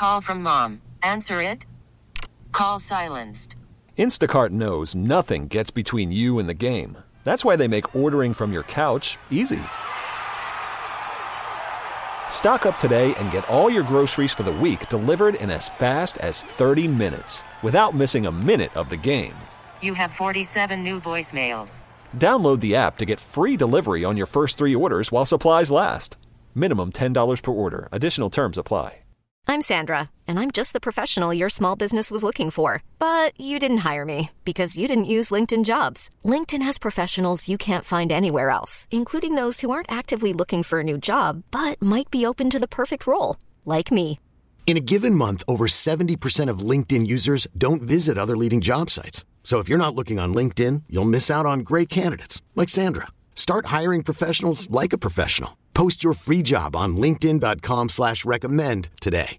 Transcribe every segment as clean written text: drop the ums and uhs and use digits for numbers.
call from mom. Answer it. Call silenced. Instacart knows nothing gets between you and the game. That's why they make ordering from your couch easy. Stock up today and get all your groceries for the week delivered in as fast as 30 minutes without missing a minute of the game. You have 47 new voicemails. Download the app to get free delivery on your first 3 orders while supplies last. Minimum $10 per order. Additional terms apply. I'm Sandra, and I'm just the professional your small business was looking for. But you didn't hire me because you didn't use LinkedIn Jobs. LinkedIn has professionals you can't find anywhere else, including those who aren't actively looking for a new job, but might be open to the perfect role, like me. In a given month, over 70% of LinkedIn users don't visit other leading job sites. So if you're not looking on LinkedIn, you'll miss out on great candidates like Sandra. Start hiring professionals like a professional. Post your free job on linkedin.com/recommend today.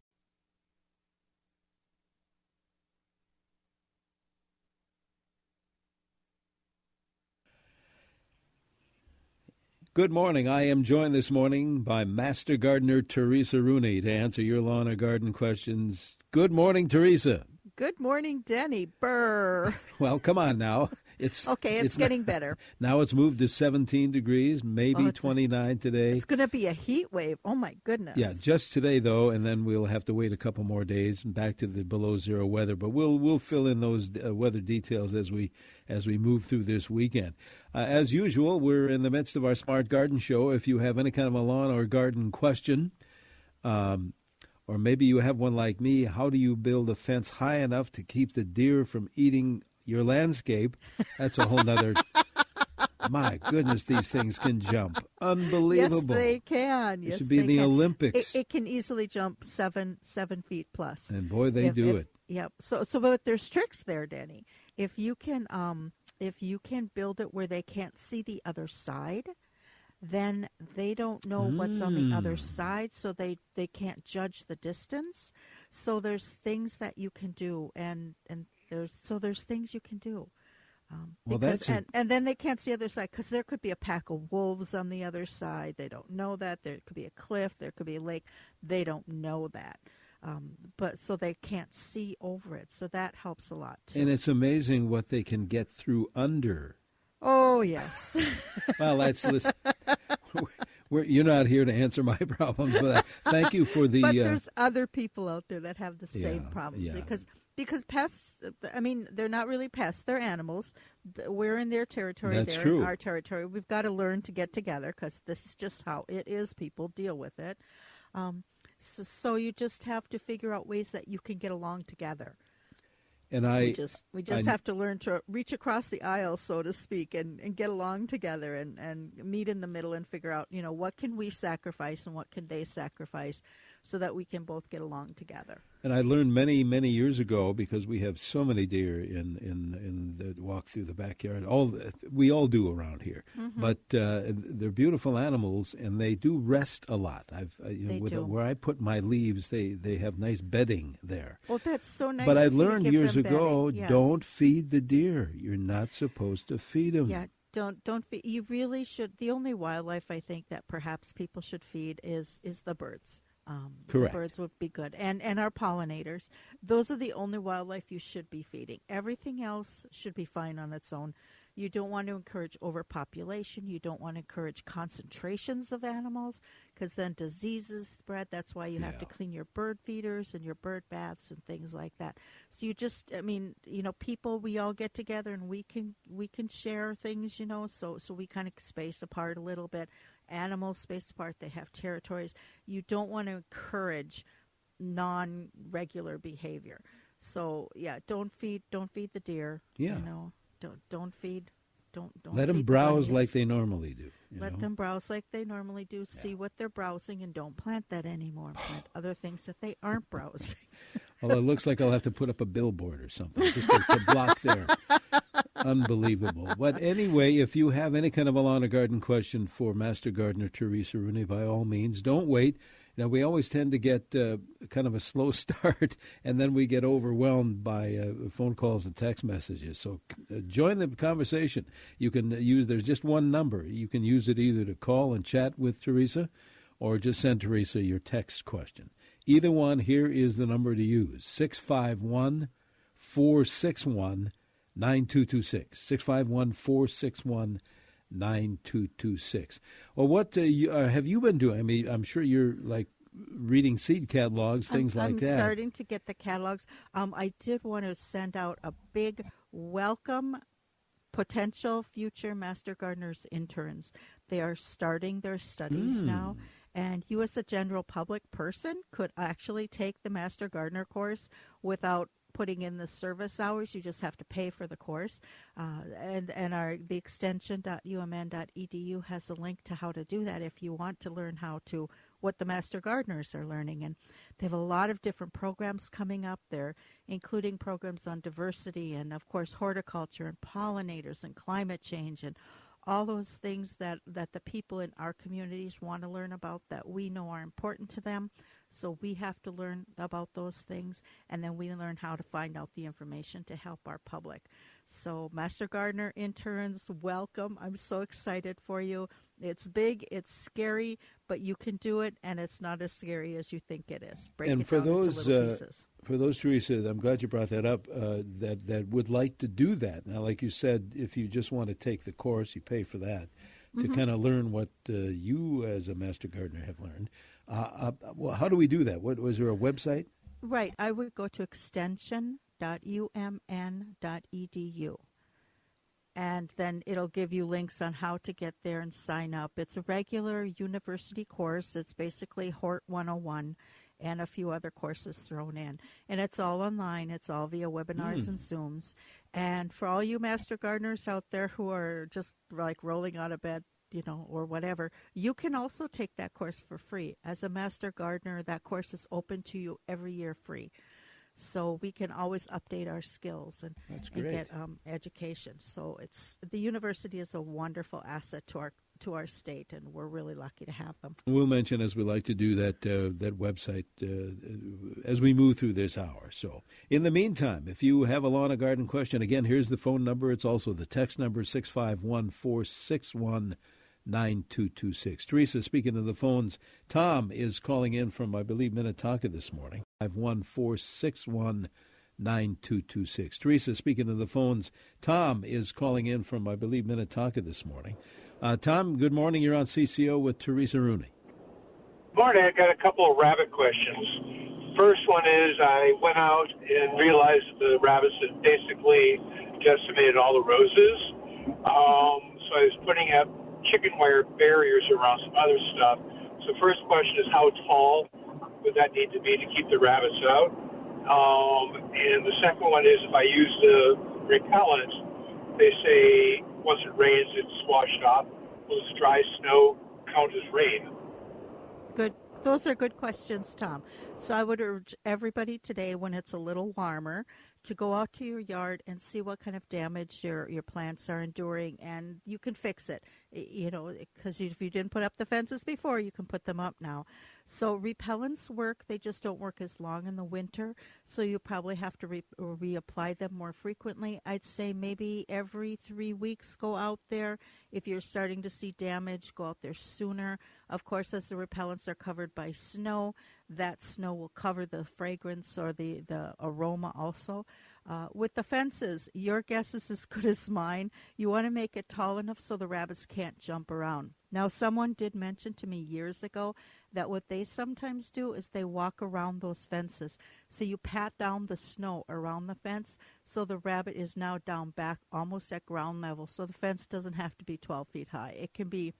Good morning. I am joined this morning by Master Gardener Teresa Rooney to answer your lawn or garden questions. Good morning, Teresa. Good morning, Denny. Brr. Well, come on now. It's getting better. Now it's moved to 17 degrees, maybe 29 today. It's going to be a heat wave. Oh, my goodness. Yeah, just today, though, and then we'll have to wait a couple more days and back to the below zero weather. But we'll fill in those weather details as we move through this weekend. As usual, we're in the midst of our Smart Garden Show. If you have any kind of a lawn or garden question, or maybe you have one like me, how do you build a fence high enough to keep the deer from eating your landscape? That's a whole nother. My goodness, these things can jump. Unbelievable. Yes, they can. It should be in the Olympics. It can easily jump 7 feet plus. And boy, they do it. Yep. So but there's tricks there, Danny. If you can build it where they can't see the other side, then they don't know what's on the other side, so they can't judge the distance. So there's things that you can do, and there's things you can do. And then they can't see the other side because there could be a pack of wolves on the other side. They don't know that. There could be a cliff. There could be a lake. They don't know that. But so they can't see over it. So that helps a lot, too. And it's amazing what they can get through under. Oh, yes. Well, listen. You're not here to answer my problems, but thank you for the... But there's other people out there that have the same problems. Yeah. Because pests, I mean, they're not really pests. They're animals. We're in their territory. That's they're true. in our territory. We've got to learn to get together because this is just how it is. People deal with it. So you just have to figure out ways that you can get along together. And we just have to learn to reach across the aisle, so to speak, and get along together and meet in the middle and figure out, what can we sacrifice and what can they sacrifice so that we can both get along together. And I learned many, many years ago, because we have so many deer in the walk through the backyard. We all do around here. Mm-hmm. But they're beautiful animals, and they do rest a lot. Where I put my leaves, they have nice bedding there. Well, that's so nice. But I learned years ago, yes. Don't feed the deer. You're not supposed to feed them. Yeah, don't feed. You really should. The only wildlife I think that perhaps people should feed is the birds. Correct. The birds would be good. And our pollinators. Those are the only wildlife you should be feeding. Everything else should be fine on its own. You don't want to encourage overpopulation. You don't want to encourage concentrations of animals because then diseases spread. That's why you have to clean your bird feeders and your bird baths and things like that. So you just, people, we all get together and we can share things, so we kind of space apart a little bit. Animals space apart. They have territories. You don't want to encourage non-regular behavior. So don't feed the deer. Yeah. Don't feed. Don't let them browse like they normally do. Let them browse like they normally do. See what they're browsing, and don't plant that anymore. Plant other things that they aren't browsing. Well, it looks like I'll have to put up a billboard or something just to block there. Unbelievable. But anyway, if you have any kind of a lawn or garden question for Master Gardener Teresa Rooney, by all means, don't wait. Now, we always tend to get kind of a slow start, and then we get overwhelmed by phone calls and text messages. So join the conversation. You can there's just one number. You can use it either to call and chat with Teresa or just send Teresa your text question. Either one, here is the number to use, 651-461-9226, 651-461-9226. Well, what have you been doing? I mean, I'm sure you're like reading seed catalogs, things like that. I'm starting to get the catalogs. I did want to send out a big welcome potential future Master Gardeners interns. They are starting their studies now. And you as a general public person could actually take the Master Gardener course without putting in the service hours. You just have to pay for the course. The extension.umn.edu has a link to how to do that if you want to learn what the Master Gardeners are learning. And they have a lot of different programs coming up there, including programs on diversity and, of course, horticulture and pollinators and climate change and all those things that the people in our communities want to learn about that we know are important to them. So we have to learn about those things, and then we learn how to find out the information to help our public. So Master Gardener interns, welcome. I'm so excited for you. It's big, it's scary, but you can do it, and it's not as scary as you think it is. Break it down into little pieces. For those, Teresa, I'm glad you brought that up, that would like to do that. Now, like you said, if you just want to take the course, you pay for that to kind of learn what you as a Master Gardener have learned. Well, how do we do that? Was there a website? Right. I would go to extension.umn.edu. And then it'll give you links on how to get there and sign up. It's a regular university course. It's basically Hort 101 and a few other courses thrown in. And it's all online. It's all via webinars and Zooms. And for all you Master Gardeners out there who are just like rolling out of bed, or whatever, you can also take that course for free. As a Master Gardener, that course is open to you every year free. So we can always update our skills and get education. So the university is a wonderful asset to our state, and we're really lucky to have them. We'll mention, as we like to do, that website as we move through this hour. So in the meantime, if you have a lawn and garden question, again, here's the phone number. It's also the text number, 651-461-9226. Teresa, speaking of the phones, Tom is calling in from, I believe, Minnetonka this morning. 51461-9226. Teresa, speaking of the phones, Tom is calling in from, I believe, Minnetonka this morning. Tom, good morning. You're on CCO with Teresa Rooney. Morning. I got a couple of rabbit questions. First one is I went out and realized the rabbits had basically decimated all the roses. So I was putting up chicken wire barriers around some other stuff. So first question is, how tall would that need to be to keep the rabbits out? And the second one is, if I use the repellent, they say once it rains, it's washed off. Will this dry snow count as rain? Good. Those are good questions, Tom. So I would urge everybody today, when it's a little warmer, to go out to your yard and see what kind of damage your plants are enduring, and you can fix it. Because if you didn't put up the fences before, you can put them up now. So repellents work. They just don't work as long in the winter, so you probably have to reapply them more frequently. I'd say maybe every 3 weeks go out there. If you're starting to see damage, go out there sooner. Of course, as the repellents are covered by snow, that snow will cover the fragrance or the aroma also. With the fences, your guess is as good as mine. You want to make it tall enough so the rabbits can't jump around. Now, someone did mention to me years ago that what they sometimes do is they walk around those fences. So you pat down the snow around the fence so the rabbit is now down back almost at ground level. So the fence doesn't have to be 12 feet high. It can be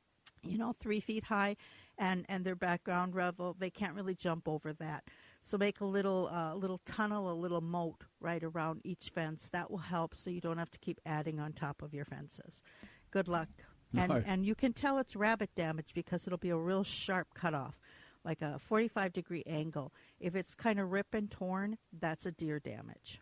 3 feet high, and their background level, they can't really jump over that. So make a little tunnel, a little moat right around each fence. That will help so you don't have to keep adding on top of your fences. Good luck. And you can tell it's rabbit damage because it'll be a real sharp cutoff, like a 45-degree angle. If it's kind of rip and torn, that's a deer damage.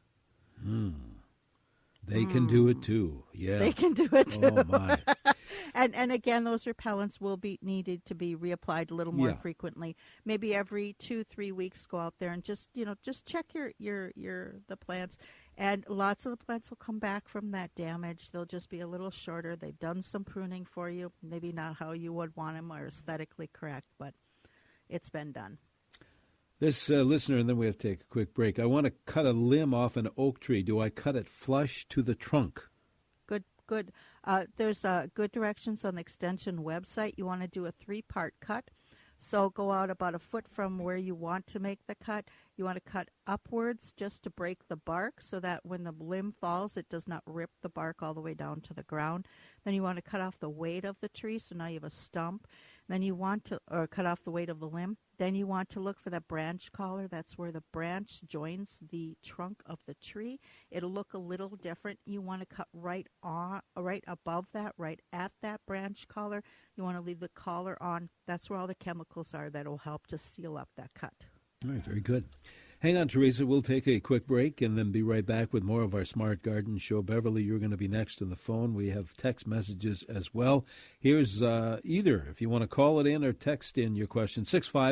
They can do it too. Yeah, they can do it too. Oh my! and again, those repellents will be needed to be reapplied a little more frequently. Maybe every 2-3 weeks, go out there and just check the plants. And lots of the plants will come back from that damage. They'll just be a little shorter. They've done some pruning for you. Maybe not how you would want them or aesthetically correct, but it's been done. This listener, and then we have to take a quick break. I want to cut a limb off an oak tree. Do I cut it flush to the trunk? Good. There's good directions on the extension website. You want to do a 3-part cut. So go out about a foot from where you want to make the cut. You want to cut upwards just to break the bark so that when the limb falls, it does not rip the bark all the way down to the ground. Then you want to cut off the weight of the tree, so now you have a stump. Then you want to cut off the weight of the limb. Then you want to look for the branch collar. That's where the branch joins the trunk of the tree. It'll look a little different. You want to cut right above that, right at that branch collar. You want to leave the collar on. That's where all the chemicals are that will help to seal up that cut. All right, very good. Hang on, Teresa. We'll take a quick break and then be right back with more of our Smart Garden Show. Beverly, you're going to be next on the phone. We have text messages as well. Here's either, if you want to call it in or text in your question,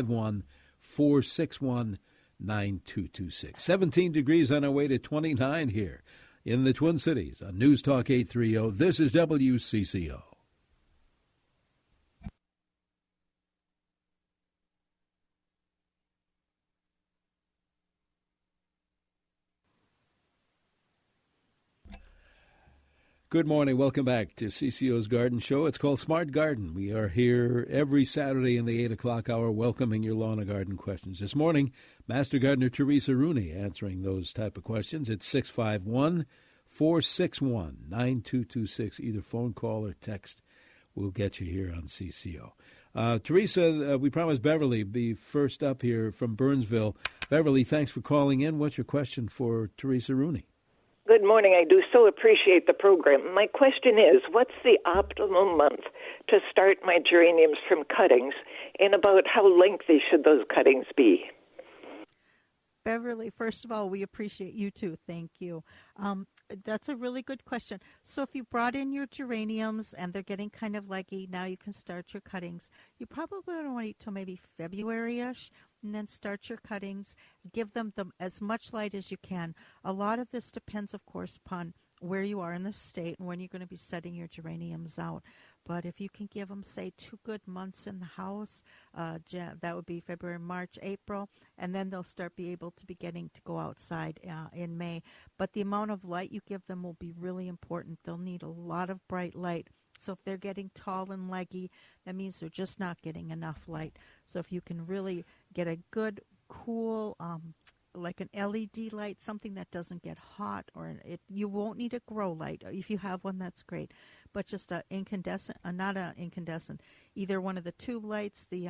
651-461-9226. 17 degrees on our way to 29 here in the Twin Cities on News Talk 830. This is WCCO. Good morning. Welcome back to CCO's Garden Show. It's called Smart Garden. We are here every Saturday in the 8 o'clock hour welcoming your lawn and garden questions. This morning, Master Gardener Teresa Rooney answering those type of questions. It's 651-461-9226. Either phone call or text will get you here on CCO. Teresa, we promised Beverly be first up here from Burnsville. Beverly, thanks for calling in. What's your question for Teresa Rooney? Good morning. I do so appreciate the program. My question is, what's the optimum month to start my geraniums from cuttings, and about how lengthy should those cuttings be? Beverly, first of all, we appreciate you too. Thank you. That's a really good question. So if you brought in your geraniums and they're getting kind of leggy, now you can start your cuttings. You probably don't want to wait till maybe February-ish, and then start your cuttings. Give them as much light as you can. A lot of this depends, of course, upon where you are in the state and when you're going to be setting your geraniums out. But if you can give them, say, 2 good months in the house, that would be February, March, April, and then they'll start be able to be getting to go outside in May. But the amount of light you give them will be really important. They'll need a lot of bright light. So if they're getting tall and leggy, that means they're just not getting enough light. So if you can really get a good, cool, like an LED light, something that doesn't get hot, or you won't need a grow light. If you have one, that's great. But just an incandescent, not an incandescent, either one of the tube lights, the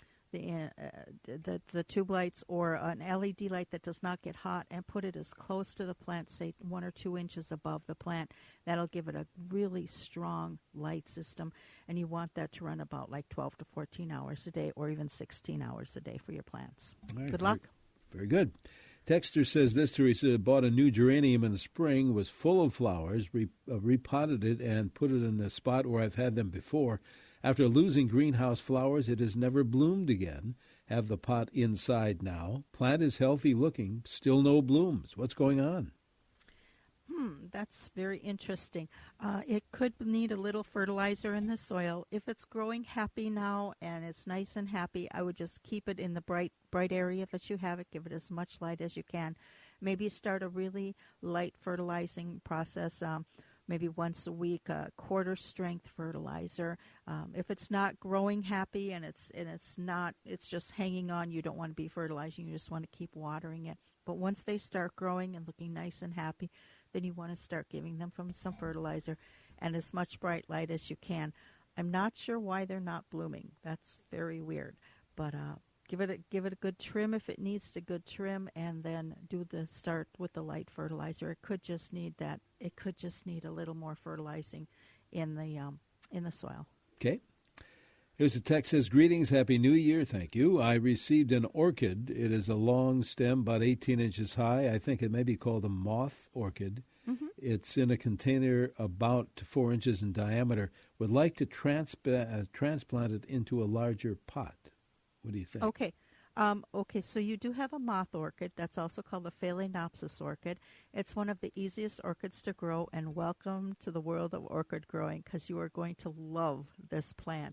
tube lights, or an LED light that does not get hot, and put it as close to the plant, say 1 or 2 inches above the plant. That'll give it a really strong light system, and you want that to run about like 12 to 14 hours a day, or even 16 hours a day for your plants. Right, good luck. Very good. Texter says this, Teresa, bought a new geranium in the spring, was full of flowers, repotted it and put it in a spot where I've had them before. After losing greenhouse flowers, it has never bloomed again. Have the pot inside now. Plant is healthy looking, still no blooms. What's going on? That's very interesting. It could need a little fertilizer in the soil. If it's growing happy now and it's nice and happy, I would just keep it in the bright area that you have it. Give it as much light as you can. Maybe start a really light fertilizing process, maybe once a week, a quarter strength fertilizer. If it's not growing happy and it's just hanging on, you don't want to be fertilizing. You just want to keep watering it. But once they start growing and looking nice and happy, then you want to start giving them some fertilizer and as much bright light as you can. I'm not sure why they're not blooming. That's very weird. But give it a good trim if it needs a good trim, and then start with the light fertilizer. It could just need that. It could just need a little more fertilizing in the soil. Okay. Here's a text says, greetings, Happy New Year, thank you. I received an orchid. It is a long stem, about 18 inches high. I think it may be called a moth orchid. Mm-hmm. It's in a container about 4 inches in diameter. Would like to transplant it into a larger pot. What do you think? Okay. So you do have a moth orchid. That's also called a Phalaenopsis orchid. It's one of the easiest orchids to grow, and welcome to the world of orchid growing, because you are going to love this plant.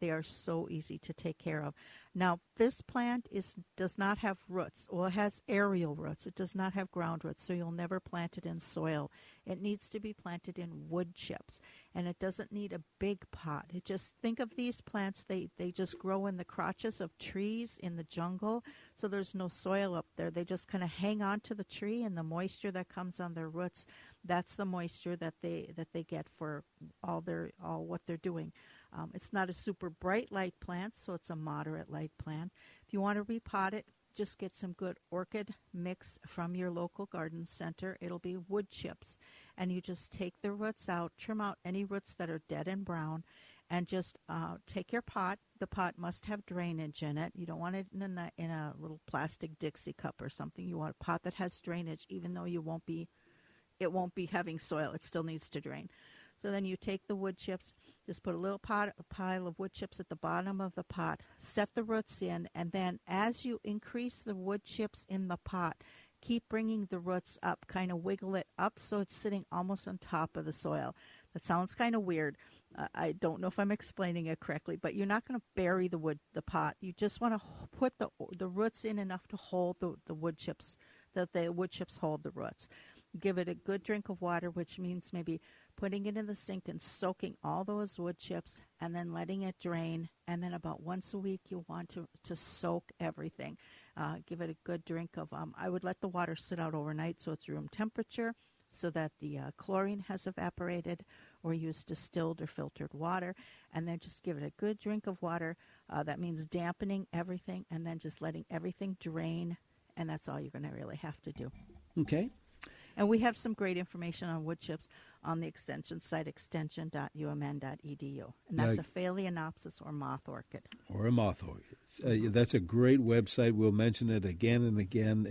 They are so easy to take care of. Now, this plant does not have roots. Well, it has aerial roots. It does not have ground roots, so you'll never plant it in soil. It needs to be planted in wood chips, and it doesn't need a big pot. It just, think of these plants, they just grow in the crotches of trees in the jungle, so there's no soil up there. They just kind of hang on to the tree, and the moisture that comes on their roots, that's the moisture that they get for all what they're doing. It's not a super bright light plant, so it's a moderate light plant. If you want to repot it, just get some good orchid mix from your local garden center. It'll be wood chips. And you just take the roots out, trim out any roots that are dead and brown, and just take your pot. The pot must have drainage in it. You don't want it in a little plastic Dixie cup or something. You want a pot that has drainage, even though it won't be having soil. It still needs to drain. So then you take the wood chips, just put a pile of wood chips at the bottom of the pot, set the roots in, and then as you increase the wood chips in the pot, keep bringing the roots up, kind of wiggle it up so it's sitting almost on top of the soil. That sounds kind of weird. I don't know if I'm explaining it correctly, but you're not going to bury the pot. You just want to put the roots in enough to hold the wood chips, that the wood chips hold the roots. Give it a good drink of water, which means maybe putting it in the sink and soaking all those wood chips and then letting it drain. And then about once a week, you want to soak everything. Give it a good drink of, I would let the water sit out overnight so it's room temperature so that the chlorine has evaporated, or use distilled or filtered water. And then just give it a good drink of water. That means dampening everything and then just letting everything drain. And that's all you're going to really have to do. Okay. And we have some great information on wood chips on the extension site, extension.umn.edu. And that's a Phalaenopsis or moth orchid. Or a moth orchid. That's a great website. We'll mention it again and again,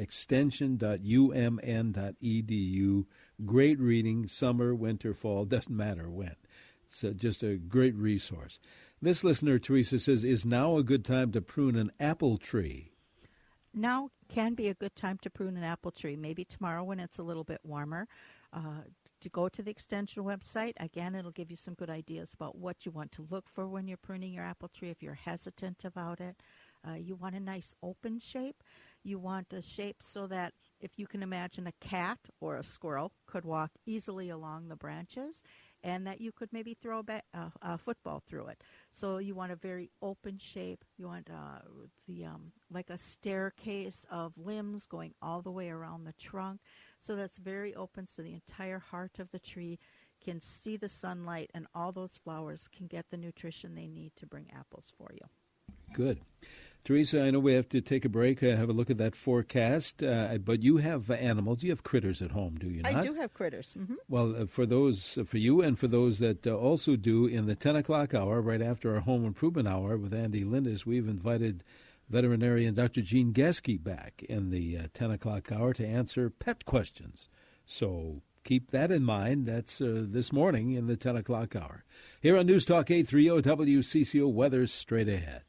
extension.umn.edu. Great reading, summer, winter, fall, doesn't matter when. It's just a great resource. This listener, Teresa, says, is now a good time to prune an apple tree? Now can be a good time to prune an apple tree. Maybe tomorrow when it's a little bit warmer. To go to the extension website. Again, it'll give you some good ideas about what you want to look for when you're pruning your apple tree if you're hesitant about it. You want a nice open shape. You want a shape so that if you can imagine a cat or a squirrel could walk easily along the branches, and that you could maybe throw a football through it. So you want a very open shape. You want like a staircase of limbs going all the way around the trunk. So that's very open, so the entire heart of the tree can see the sunlight, and all those flowers can get the nutrition they need to bring apples for you. Good. Teresa, I know we have to take a break, have a look at that forecast, but you have animals. You have critters at home, do you not? I do have critters. Mm-hmm. Well, for you and for those that also do, in the 10 o'clock hour, right after our Home Improvement Hour with Andy Lindis, we've invited veterinarian Dr. Gene Geske back in the 10 o'clock hour to answer pet questions. So keep that in mind. That's this morning in the 10 o'clock hour. Here on News Talk 830 WCCO, weather straight ahead.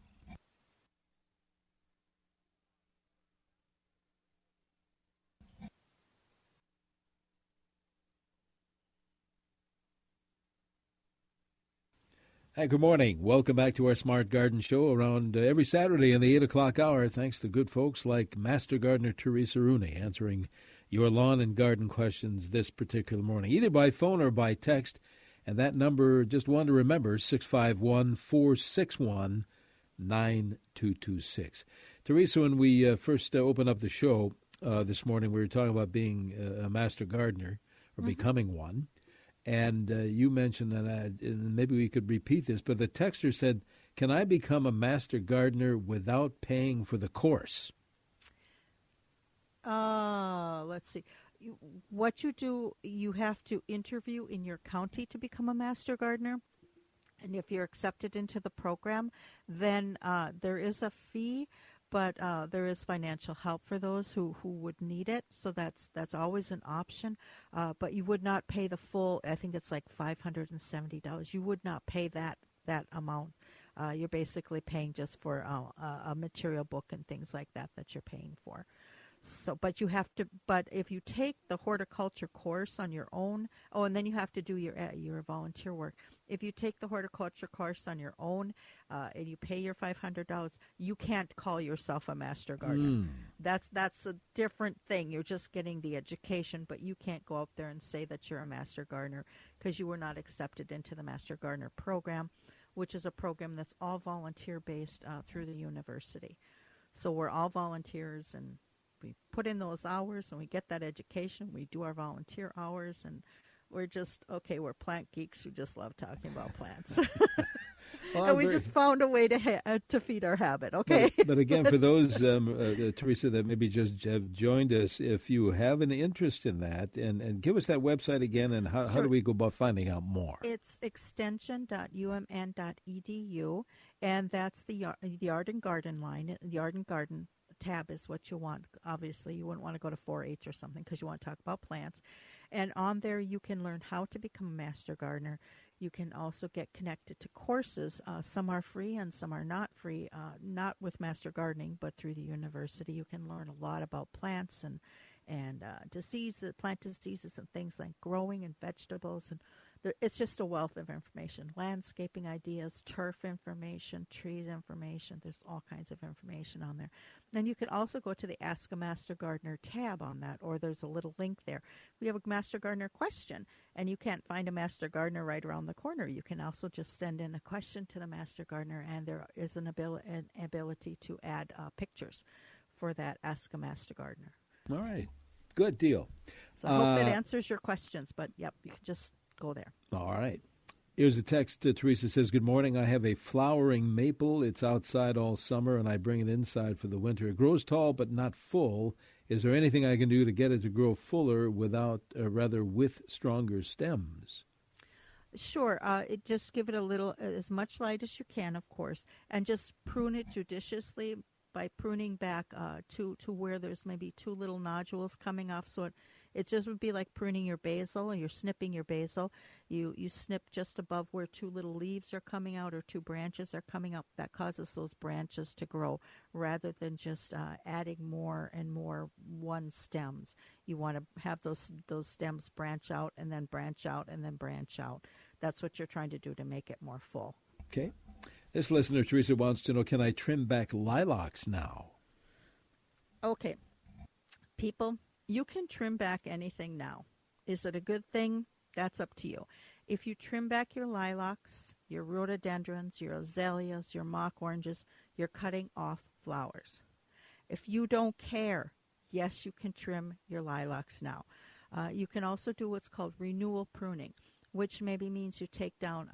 Hi, good morning. Welcome back to our Smart Garden Show around every Saturday in the 8 o'clock hour, thanks to good folks like Master Gardener Teresa Rooney answering your lawn and garden questions this particular morning, either by phone or by text. And that number, just one to remember, 651-461-9226. Teresa, when we first opened up the show this morning, we were talking about being a master gardener or becoming one. And you mentioned, and maybe we could repeat this, but the texter said, can I become a master gardener without paying for the course? Let's see. What you do, you have to interview in your county to become a master gardener. And if you're accepted into the program, then there is a fee, but there is financial help for those who would need it. So that's always an option. But you would not pay the full, I think it's like $570. You would not pay that amount. You're basically paying just for a material book and things like that you're paying for. So, but you have to. But if you take the horticulture course on your own, and then you have to do your volunteer work. If you take the horticulture course on your own, and you pay your $500, you can't call yourself a master gardener. That's a different thing. You're just getting the education, but you can't go out there and say that you're a master gardener because you were not accepted into the Master Gardener program, which is a program that's all volunteer based through the university. So we're all volunteers, and we put in those hours and we get that education. We do our volunteer hours, and we're just, we're plant geeks who just love talking about plants. And we just found a way to feed our habit, okay? But again, for those, Teresa, that maybe just have joined us, if you have an interest in that, and give us that website again, and how do we go about finding out more? It's extension.umn.edu, and that's the Yard and Garden line. The Yard and Garden tab is what you want. Obviously, you wouldn't want to go to 4-H or something because you want to talk about plants. And on there, you can learn how to become a master gardener. You can also get connected to courses. Some are free and some are not free, not with Master Gardening, but through the university. You can learn a lot about plants and diseases, plant diseases and things like growing and vegetables. And it's just a wealth of information. Landscaping ideas, turf information, trees information. There's all kinds of information on there. Then you can also go to the Ask a Master Gardener tab on that, or there's a little link there. We have a Master Gardener question, and you can't find a Master Gardener right around the corner. You can also just send in a question to the Master Gardener, and there is an ability to add pictures for that Ask a Master Gardener. All right. Good deal. So I hope it answers your questions, but, you can just go there. All right. Here's a text. Teresa says, good morning. I have a flowering maple. It's outside all summer, and I bring it inside for the winter. It grows tall but not full. Is there anything I can do to get it to grow fuller with stronger stems? Sure. Just give it a little, as much light as you can, of course, and just prune it judiciously by pruning back to where there's maybe 2 little nodules coming off. So it just would be like pruning your basil, and you're snipping your basil. You snip just above where 2 little leaves are coming out or 2 branches are coming up. That causes those branches to grow rather than just adding more and more one stems. You want to have those stems branch out and then branch out and then branch out. That's what you're trying to do to make it more full. Okay. This listener, Teresa, wants to know, can I trim back lilacs now? Okay. People, you can trim back anything now. Is it a good thing? That's up to you. If you trim back your lilacs, your rhododendrons, your azaleas, your mock oranges, you're cutting off flowers. If you don't care, yes, you can trim your lilacs now. You can also do what's called renewal pruning, which maybe means you take out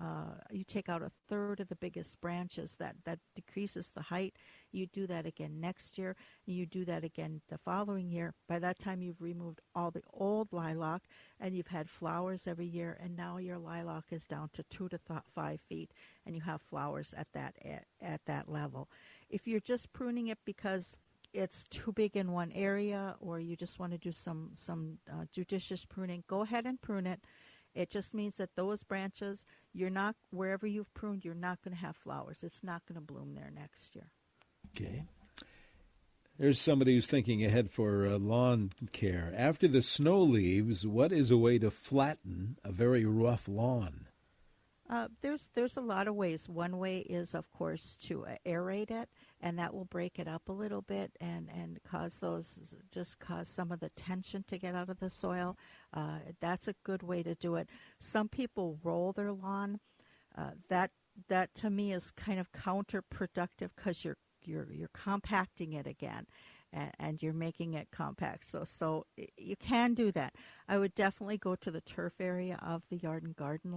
1/3 of the biggest branches. That decreases the height. You do that again next year. You do that again the following year. By that time, you've removed all the old lilac, and you've had flowers every year, and now your lilac is down to 2 to 5 feet, and you have flowers at that level. If you're just pruning it because it's too big in one area, or you just want to do some judicious pruning, go ahead and prune it. It just means that those branches, wherever you've pruned, you're not going to have flowers. It's not going to bloom there next year. Okay. There's somebody who's thinking ahead for lawn care. After the snow leaves, what is a way to flatten a very rough lawn? There's a lot of ways. One way is, of course, to aerate it, and that will break it up a little bit and cause some of the tension to get out of the soil. That's a good way to do it. Some people roll their lawn. That to me is kind of counterproductive because you're compacting it again. And you're making it compact. So you can do that. I would definitely go to the turf area of the Yard and Garden,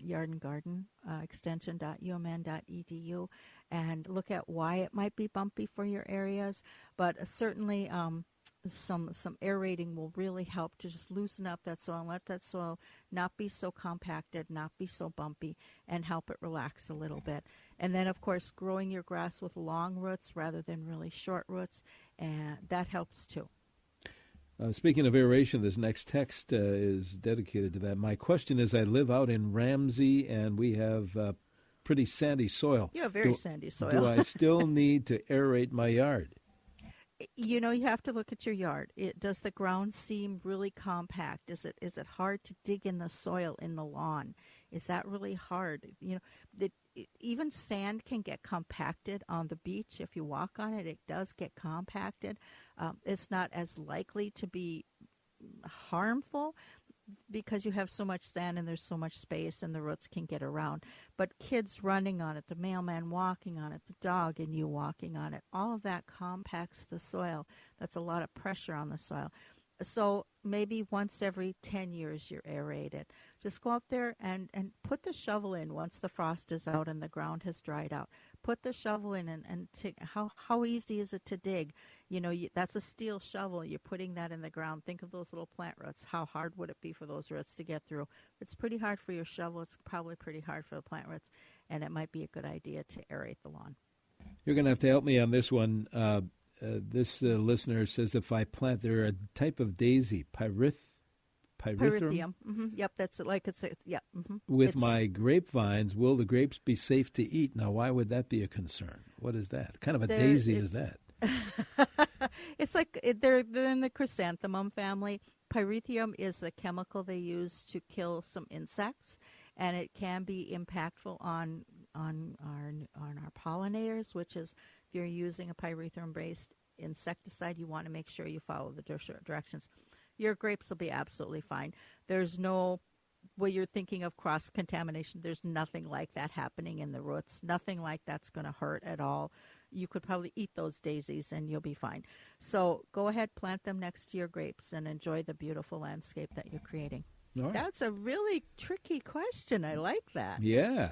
extension.umn.edu, and look at why it might be bumpy for your areas. But certainly some aerating will really help to just loosen up that soil and let that soil not be so compacted, not be so bumpy, and help it relax a little bit. And then, of course, growing your grass with long roots rather than really short roots, and that helps too. Speaking of aeration, this next text is dedicated to that. My question is, I live out in Ramsey, and we have pretty sandy soil. You have very sandy soil. Do I still need to aerate my yard? You know, you have to look at your yard. Does the ground seem really compact? Is it hard to dig in the soil in the lawn? Is that really hard? You know, even sand can get compacted on the beach. If you walk on it, it does get compacted. It's not as likely to be harmful because you have so much sand and there's so much space and the roots can get around. But kids running on it, the mailman walking on it, the dog and you walking on it, all of that compacts the soil. That's a lot of pressure on the soil. So maybe once every 10 years you aerate it. Just go out there and put the shovel in once the frost is out and the ground has dried out. Put the shovel in and how easy is it to dig? You know, that's a steel shovel. You're putting that in the ground. Think of those little plant roots. How hard would it be for those roots to get through? It's pretty hard for your shovel. It's probably pretty hard for the plant roots, and it might be a good idea to aerate the lawn. You're going to have to help me on this one. This listener says if I plant, they're a type of daisy, pyrethrum. Mm-hmm. Yep, that's it. Like it's yeah. Mm-hmm. With my grapevines, will the grapes be safe to eat? Now, why would that be a concern? What is that? What kind of a daisy is that? It's like they're in the chrysanthemum family. Pyrethrum is the chemical they use to kill some insects, and it can be impactful on our pollinators. Which is, if you're using a pyrethrum-based insecticide, you want to make sure you follow the directions. Your grapes will be absolutely fine. There's no, well, you're thinking of cross-contamination. There's nothing like that happening in the roots. Nothing like that's going to hurt at all. You could probably eat those daisies and you'll be fine. So go ahead, plant them next to your grapes and enjoy the beautiful landscape that you're creating. All right. That's a really tricky question. I like that. Yeah.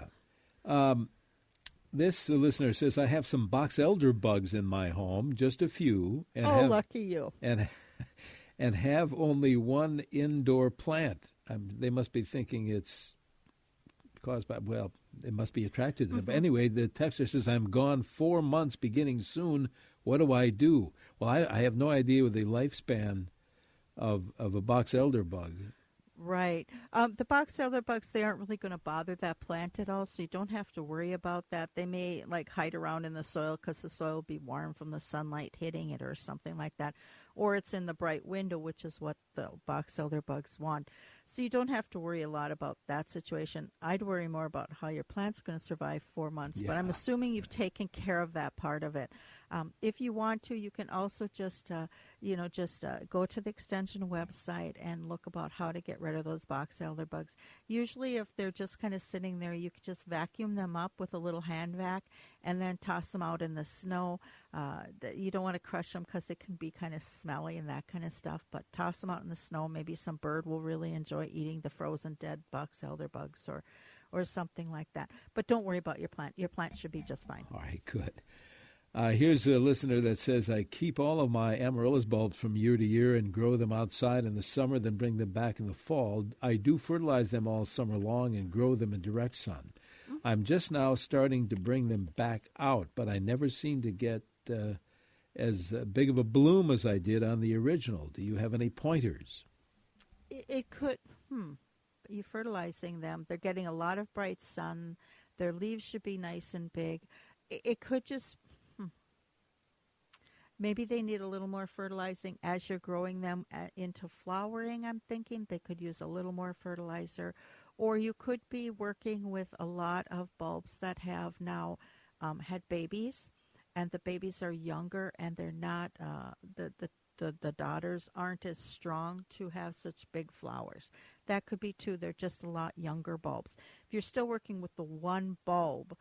This listener says, I have some box elder bugs in my home, just a few. And Lucky you. And have only one indoor plant. They must be thinking it's caused by, well, it must be attracted to them. But anyway, the texter says, I'm gone 4 months beginning soon. What do I do? Well, I have no idea what the lifespan of a box elder bug. Right. The box elder bugs, they aren't really going to bother that plant at all, so you don't have to worry about that. They may hide around in the soil because the soil will be warm from the sunlight hitting it or something like that. Or it's in the bright window, which is what the box elder bugs want. So you don't have to worry a lot about that situation. I'd worry more about how your plant's going to survive 4 months, but I'm assuming you've taken care of that part of it. If you want to, you can also just go to the extension website and look about how to get rid of those box elder bugs. Usually, if they're just kind of sitting there, you can just vacuum them up with a little hand vac and then toss them out in the snow. You don't want to crush them because they can be kind of smelly and that kind of stuff, but toss them out in the snow. Maybe some bird will really enjoy eating the frozen dead box elder bugs or something like that. But don't worry about your plant. Your plant should be just fine. All right, good. Here's a listener that says, I keep all of my amaryllis bulbs from year to year and grow them outside in the summer, then bring them back in the fall. I do fertilize them all summer long and grow them in direct sun. I'm just now starting to bring them back out, but I never seem to get as big of a bloom as I did on the original. Do you have any pointers? It could, you're fertilizing them. They're getting a lot of bright sun. Their leaves should be nice and big. It could just... Maybe they need a little more fertilizing as you're growing them into flowering. I'm thinking they could use a little more fertilizer. Or you could be working with a lot of bulbs that have now had babies, and the babies are younger, and they're not, the daughters aren't as strong to have such big flowers. That could be too. They're just a lot younger bulbs. If you're still working with the one bulb,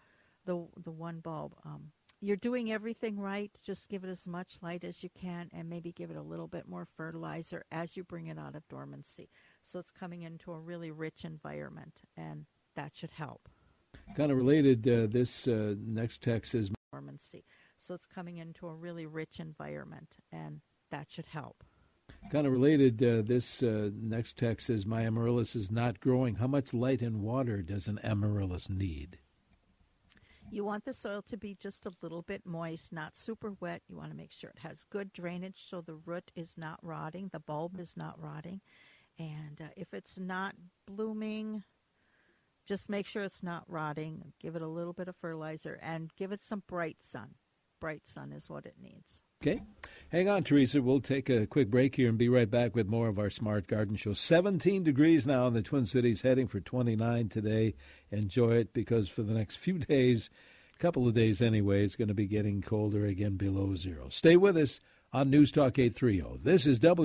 you're doing everything right. Just give it as much light as you can and maybe give it a little bit more fertilizer as you bring it out of dormancy. So it's coming into a really rich environment, and that should help. Kind of related, this next text says... dormancy. So it's coming into a really rich environment, and that should help. Kind of related, this next text says, my amaryllis is not growing. How much light and water does an amaryllis need? You want the soil to be just a little bit moist, not super wet. You want to make sure it has good drainage so the root is not rotting, the bulb is not rotting. And if it's not blooming, just make sure it's not rotting. Give it a little bit of fertilizer and give it some bright sun. Bright sun is what it needs. Okay. Hang on, Teresa. We'll take a quick break here and be right back with more of our Smart Garden Show. 17 degrees now in the Twin Cities, heading for 29 today. Enjoy it, because for the next few days, a couple of days anyway, it's going to be getting colder again, below zero. Stay with us on News Talk 830. This is W.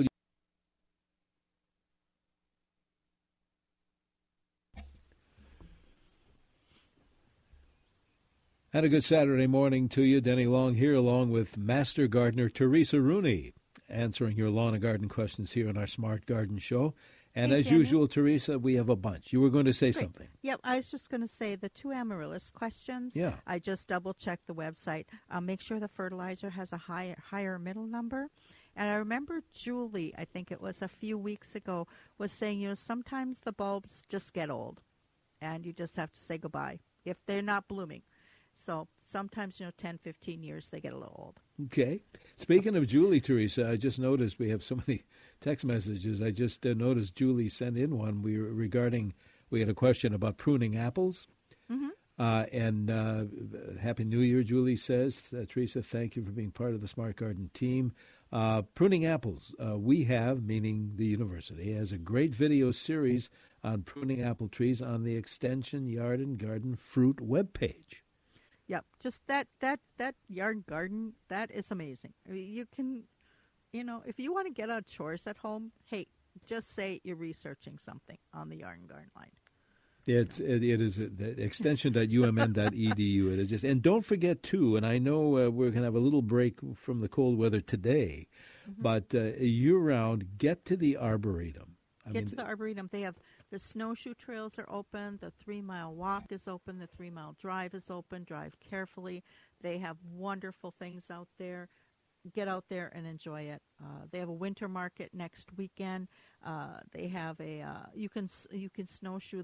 And a good Saturday morning to you. Denny Long here, along with Master Gardener Teresa Rooney, answering your lawn and garden questions here on our Smart Garden Show. And Hey, as Denny. usual, Teresa, we have a bunch. You were going to say Great. something. Yep, I was just going to say the 2 amaryllis questions. Yeah. I just double-checked the website. Make sure the fertilizer has a higher middle number. And I remember Julie, I think it was a few weeks ago, was saying, sometimes the bulbs just get old, and you just have to say goodbye if they're not blooming. So sometimes, 10, 15 years, they get a little old. Okay. Speaking of Julie, Teresa, I just noticed we have so many text messages. I just noticed Julie sent in one. We had a question about pruning apples. Mm-hmm. And Happy New Year, Julie says. Teresa, thank you for being part of the Smart Garden team. Pruning apples. We have, meaning the university, has a great video series on pruning apple trees on the Extension Yard and Garden Fruit webpage. Yep, just that yard garden, that is amazing. I mean, you can, if you want to get out chores at home, hey, just say you're researching something on the yard and garden line. It is the extension.umn.edu. It is just, and don't forget too. And I know we're going to have a little break from the cold weather today, but year round, get to the Arboretum. Get to the Arboretum. They have the snowshoe trails are open. The 3-mile walk is open. The 3-mile drive is open. Drive carefully. They have wonderful things out there. Get out there and enjoy it. They have a winter market next weekend. They have you can snowshoe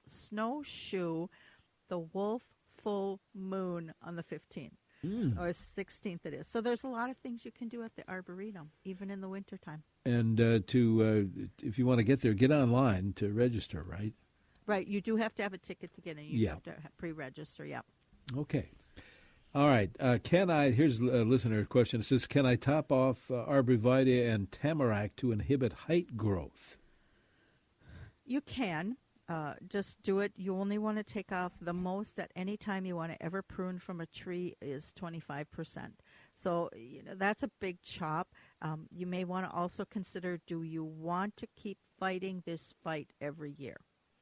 the Wolf Full Moon on the 15th. Or 16th it is. So there's a lot of things you can do at the Arboretum, even in the wintertime. And if you want to get there, get online to register, right? Right. You do have to have a ticket to get in. You have to pre-register, yep. Okay. All right. Here's a listener question. It says, can I top off arborvitae and tamarack to inhibit height growth? You can. Just do it. You only want to take off the most at any time you want to ever prune from a tree is 25%. So that's a big chop. You may want to also consider, do you want to keep fighting this fight every year?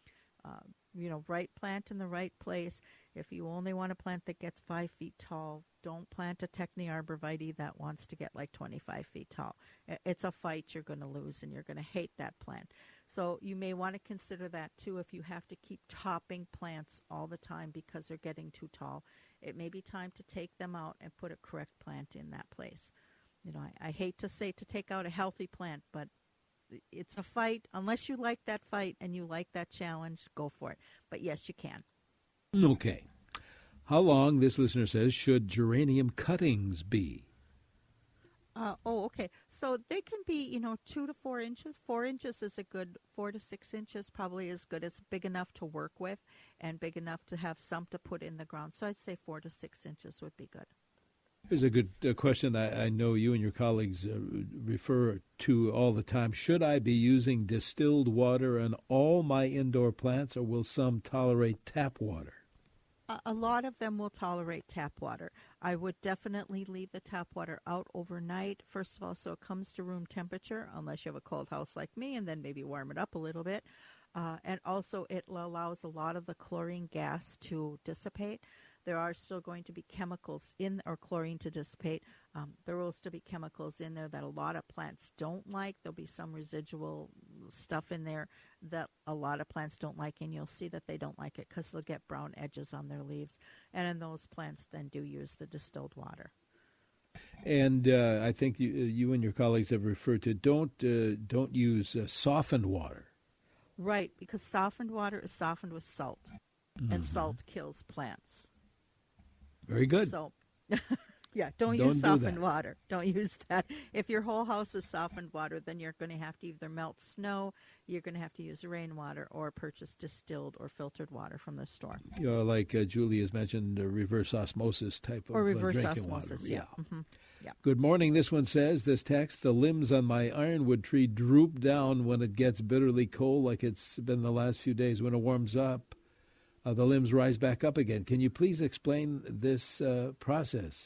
Right plant in the right place. If you only want a plant that gets 5 feet tall, don't plant a Techni arborvitae that wants to get like 25 feet tall. It's a fight you're going to lose, and you're going to hate that plant. So you may want to consider that too. If you have to keep topping plants all the time because they're getting too tall, it may be time to take them out and put a correct plant in that place. I hate to say to take out a healthy plant, but it's a fight. Unless you like that fight and you like that challenge, go for it. But yes, you can. Okay. How long, this listener says, should geranium cuttings be? Okay. So they can be, 2 to 4 inches. 4 inches is a good, 4 to 6 inches probably is good. It's big enough to work with and big enough to have some to put in the ground. So I'd say 4 to 6 inches would be good. Here's a good question I know you and your colleagues refer to all the time. Should I be using distilled water on all my indoor plants, or will some tolerate tap water? A lot of them will tolerate tap water. I would definitely leave the tap water out overnight, first of all, so it comes to room temperature, unless you have a cold house like me, and then maybe warm it up a little bit. And also it allows a lot of the chlorine gas to dissipate. There are still going to be chemicals or chlorine to dissipate. There will still be chemicals in there that a lot of plants don't like. There'll be some residual stuff in there that a lot of plants don't like, and you'll see that they don't like it because they'll get brown edges on their leaves. And in those plants then do use the distilled water. And I think you and your colleagues have referred to don't use softened water. Right, because softened water is softened with salt, and salt kills plants. Very good. So, Yeah, don't use softened water. Don't use that. If your whole house is softened water, then you're going to have to either melt snow, you're going to have to use rainwater, or purchase distilled or filtered water from the store. Like Julie has mentioned, reverse osmosis type of reverse drinking osmosis, water. yeah. Mm-hmm. Yeah. Good morning. This one says, this text, the limbs on my ironwood tree droop down when it gets bitterly cold, like it's been the last few days. When it warms up, the limbs rise back up again. Can you please explain this process?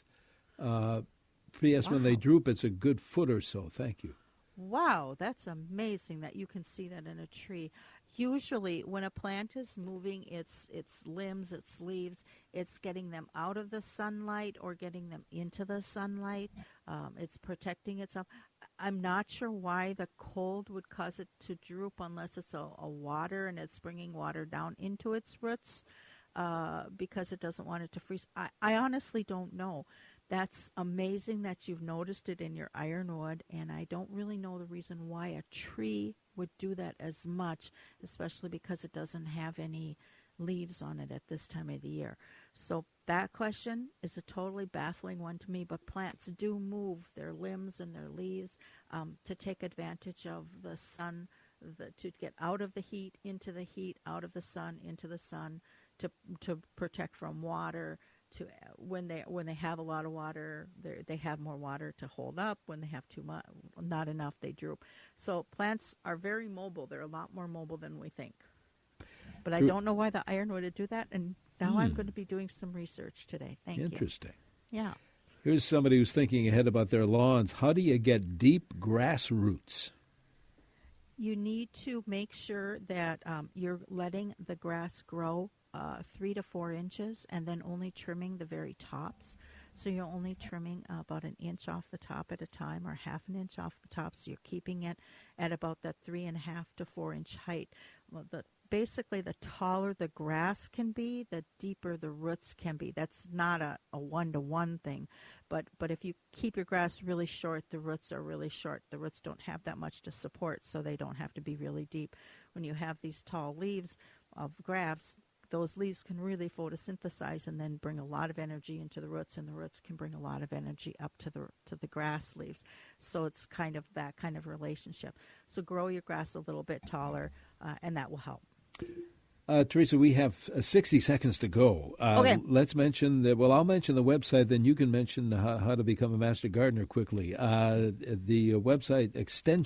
P.S. When they droop, it's a good foot or so. Thank you. Wow, that's amazing that you can see that in a tree. Usually when a plant is moving its limbs, its leaves, it's getting them out of the sunlight or getting them into the sunlight. It's protecting itself. I'm not sure why the cold would cause it to droop unless it's a water and it's bringing water down into its roots because it doesn't want it to freeze. I honestly don't know. That's amazing that you've noticed it in your ironwood, and I don't really know the reason why a tree would do that as much, especially because it doesn't have any leaves on it at this time of the year. So that question is a totally baffling one to me, but plants do move their limbs and their leaves to take advantage of the sun, to get out of the heat, into the heat, out of the sun, into the sun, to protect from water. To when they have a lot of water, they have more water to hold up. When they have too much, not enough, they droop. So plants are very mobile. They're a lot more mobile than we think. But I don't know why the ironwood would do that. And now I'm going to be doing some research today. Thank you. Interesting. Yeah. Here's somebody who's thinking ahead about their lawns. How do you get deep grass roots? You need to make sure that you're letting the grass grow 3 to 4 inches, and then only trimming the very tops. So you're only trimming about an inch off the top at a time, or half an inch off the top. So you're keeping it at about that 3.5 to 4 inch height. Well, basically, the taller the grass can be, the deeper the roots can be. That's not a 1-to-1 thing, but if you keep your grass really short, the roots are really short. The roots don't have that much to support, so they don't have to be really deep. When you have these tall leaves of grass, those leaves can really photosynthesize and then bring a lot of energy into the roots, and the roots can bring a lot of energy up to the grass leaves. So it's kind of that kind of relationship. So grow your grass a little bit taller, and that will help. Teresa, we have 60 seconds to go. Okay. Let's mention I'll mention the website, then you can mention how to become a master gardener quickly. The website,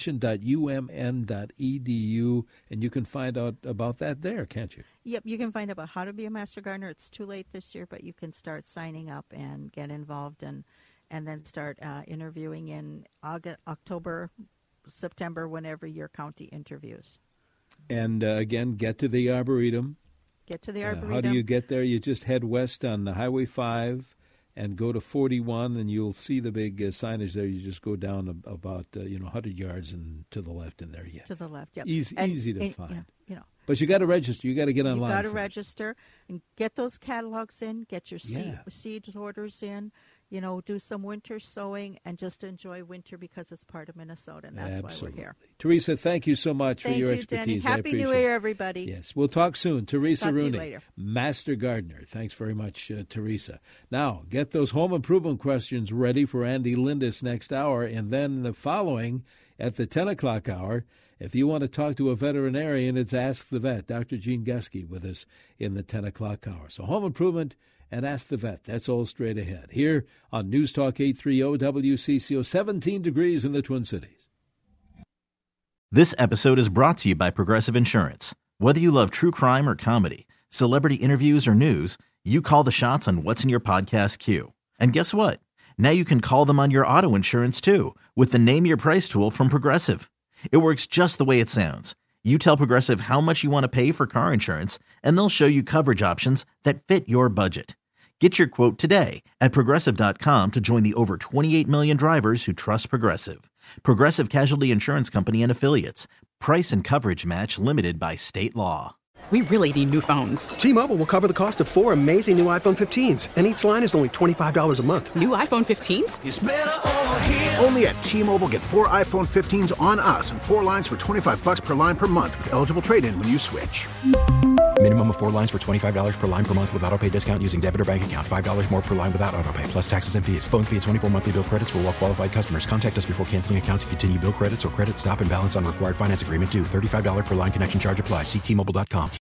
extension.umn.edu, and you can find out about that there, can't you? Yep, you can find out about how to be a master gardener. It's too late this year, but you can start signing up and get involved and then start interviewing in October, September, whenever your county interviews. And again, get to the Arboretum. Get to the Arboretum. How do you get there? You just head west on Highway 5 and go to 41, and you'll see the big signage there. You just go down about 100 yards and to the left in there. Yeah. To the left, yep. Easy to find. But you got to register. You got to get online. You got to register and get those catalogs in. Get your seed orders in. Do some winter sowing and just enjoy winter because it's part of Minnesota, and that's why we're here. Teresa, thank you so much for your expertise. Danny. Happy New Year, everybody. Yes, we'll talk soon. Teresa Rooney, later. Master Gardener. Thanks very much, Teresa. Now, get those home improvement questions ready for Andy Lindis next hour, and then the following at the 10 o'clock hour. If you want to talk to a veterinarian, it's Ask the Vet. Dr. Gene Guskey with us in the 10 o'clock hour. So home improvement and Ask the Vet. That's all straight ahead. Here on News Talk 830 WCCO, 17 degrees in the Twin Cities. This episode is brought to you by Progressive Insurance. Whether you love true crime or comedy, celebrity interviews or news, you call the shots on what's in your podcast queue. And guess what? Now you can call them on your auto insurance too with the Name Your Price tool from Progressive. It works just the way it sounds. You tell Progressive how much you want to pay for car insurance, and they'll show you coverage options that fit your budget. Get your quote today at Progressive.com to join the over 28 million drivers who trust Progressive. Progressive Casualty Insurance Company and Affiliates. Price and coverage match limited by state law. We really need new phones. T-Mobile will cover the cost of 4 amazing new iPhone 15s, and each line is only $25 a month. New iPhone 15s? It's better over here. Only at T-Mobile, get 4 iPhone 15s on us and 4 lines for $25 per line per month with eligible trade-in when you switch. Minimum of 4 lines for $25 per line per month with autopay discount using debit or bank account. $5 more per line without autopay, plus taxes and fees. Phone fee at 24 monthly bill credits for well-qualified customers. Contact us before canceling account to continue bill credits or credit stop and balance on required finance agreement due. $35 per line connection charge applies. See T-Mobile.com.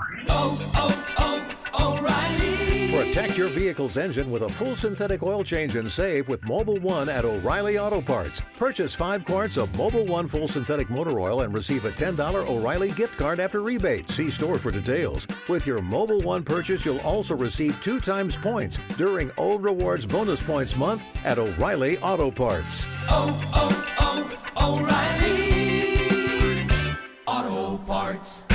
O'Reilly. Protect your vehicle's engine with a full synthetic oil change and save with Mobil 1 at O'Reilly Auto Parts. Purchase 5 quarts of Mobil 1 full synthetic motor oil and receive a $10 O'Reilly gift card after rebate. See store for details. With your Mobil 1 purchase, you'll also receive 2 times points during O Rewards Bonus Points Month at O'Reilly Auto Parts. O'Reilly Auto Parts.